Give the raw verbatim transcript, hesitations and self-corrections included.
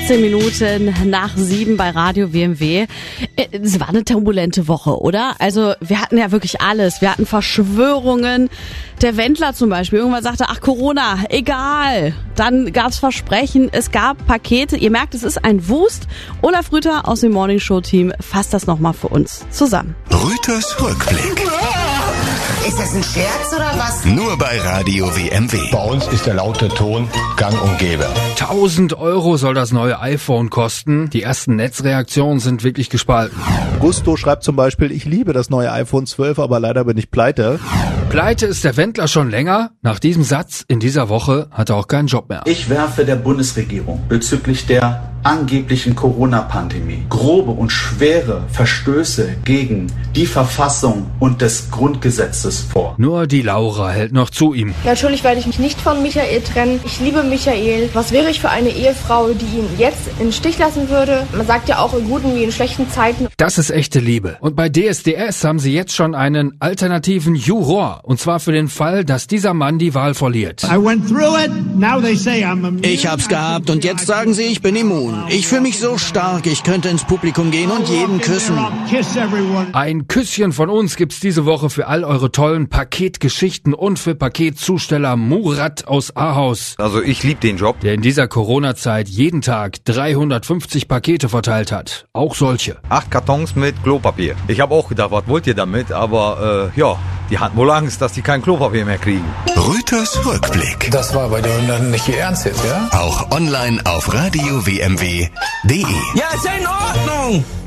sechzehn Minuten nach sieben bei Radio W M W. Es war eine turbulente Woche, oder? Also wir hatten ja wirklich alles. Wir hatten Verschwörungen. Der Wendler zum Beispiel irgendwann sagte, ach Corona, egal. Dann gab es Versprechen, es gab Pakete. Ihr merkt, es ist ein Wust. Olaf Rüther aus dem Morning Show Team fasst das nochmal für uns zusammen. Rüthers Rückblick. Ist das ein Scherz oder was? Nur bei Radio W M W. Bei uns ist der laute Ton gang und gäbe. tausend Euro soll das neue iPhone kosten. Die ersten Netzreaktionen sind wirklich gespalten. Gusto schreibt zum Beispiel, ich liebe das neue iPhone zwölf, aber leider bin ich pleite. Pleite ist der Wendler schon länger. Nach diesem Satz in dieser Woche hat er auch keinen Job mehr. Ich werfe der Bundesregierung bezüglich der angeblichen Corona-Pandemie grobe und schwere Verstöße gegen die Verfassung und des Grundgesetzes vor. Nur die Laura hält noch zu ihm. Natürlich werde ich mich nicht von Michael trennen. Ich liebe Michael. Was wäre ich für eine Ehefrau, die ihn jetzt im Stich lassen würde? Man sagt ja auch in guten wie in schlechten Zeiten. Das ist echte Liebe. Und bei D S D S haben sie jetzt schon einen alternativen Juror. Und zwar für den Fall, dass dieser Mann die Wahl verliert. Ich hab's gehabt und jetzt sagen sie, ich bin immun. Ich fühle mich so stark, ich könnte ins Publikum gehen und jeden küssen. Ein Küsschen von uns gibt's diese Woche für all eure tollen Paketgeschichten und für Paketzusteller Murat aus Ahaus. Also ich liebe den Job. Der in dieser Corona-Zeit jeden Tag dreihundertfünfzig Pakete verteilt hat. Auch solche. Acht Kartons mit Klopapier. Ich habe auch gedacht, was wollt ihr damit? Aber äh, ja, die hatten wohl Angst, dass die kein Klopapier mehr kriegen. Rüthers Rückblick. Das war bei dir dann nicht Ihr Ernst jetzt, ja? Auch online auf radio w m w punkt d e. Ja, ist ja in Ordnung.